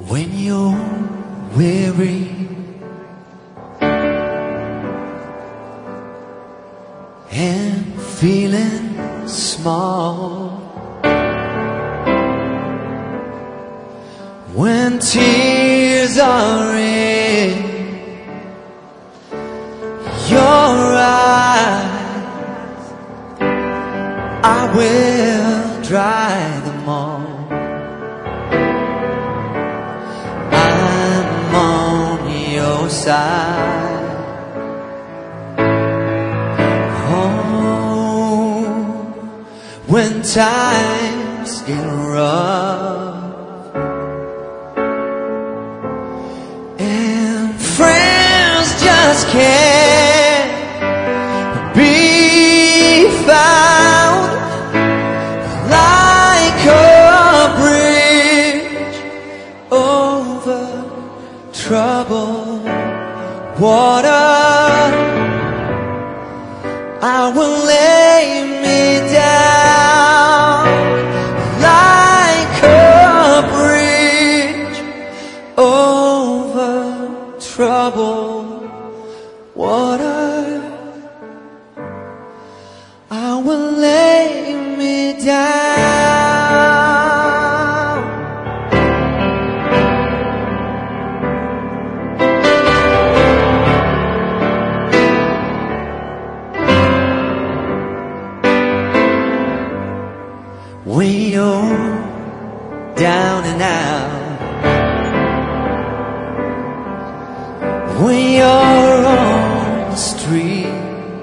When you're weary and feeling small, when tears are in your eyes, I will dry them all. I'm on your side. Oh, when times get rough and friends just can't be found, like a bridge over troubled water, I will lay me down like a bridge over troubled water. I will lay me down. When you're down and out, when you're on the street,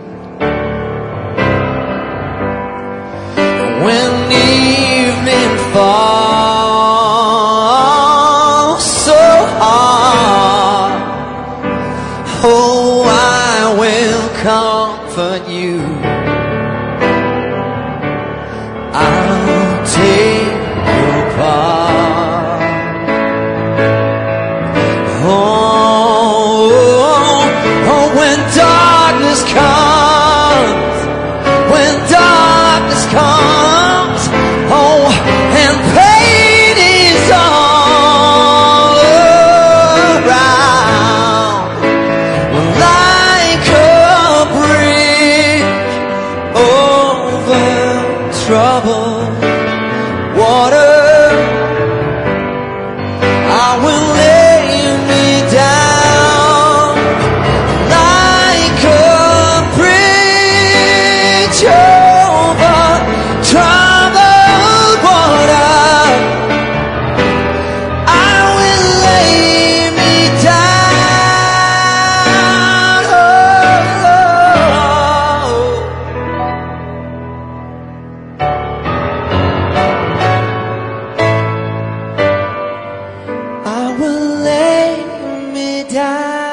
when evening falls so hard, oh, I will comfort you. I'll take your part. Oh, when darkness comes, when darkness comes, oh, and pain is all around, like a bridge over troubled water, I will lay me down like a bridge over troubled water. I will lay me down. I will lay me down.